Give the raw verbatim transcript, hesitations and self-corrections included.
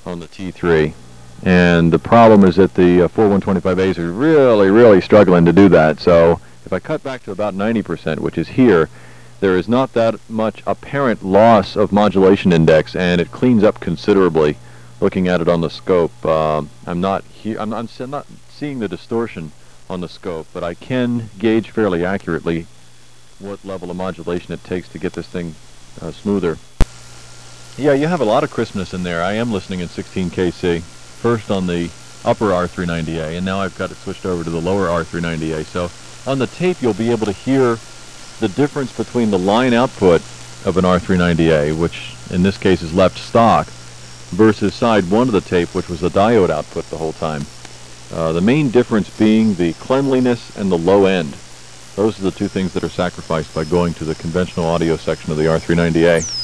on the T three. And the problem is that the uh, four one twenty-five A's are really, really struggling to do that. So if I cut back to about ninety percent, which is here, there is not that much apparent loss of modulation index, and it cleans up considerably. Looking at it on the scope, uh, I'm not he I'm not, I'm not seeing the distortion on the scope, but I can gauge fairly accurately what level of modulation it takes to get this thing uh, smoother. Yeah, you have a lot of crispness in there. I am listening in sixteen K C. First on the upper R three ninety A, and now I've got it switched over to the lower R three ninety A. So on the tape, you'll be able to hear the difference between the line output of an R three ninety A, which in this case is left stock, versus side one of the tape, which was the diode output the whole time. Uh, the main difference being the cleanliness and the low end. Those are the two things that are sacrificed by going to the conventional audio section of the R three ninety A.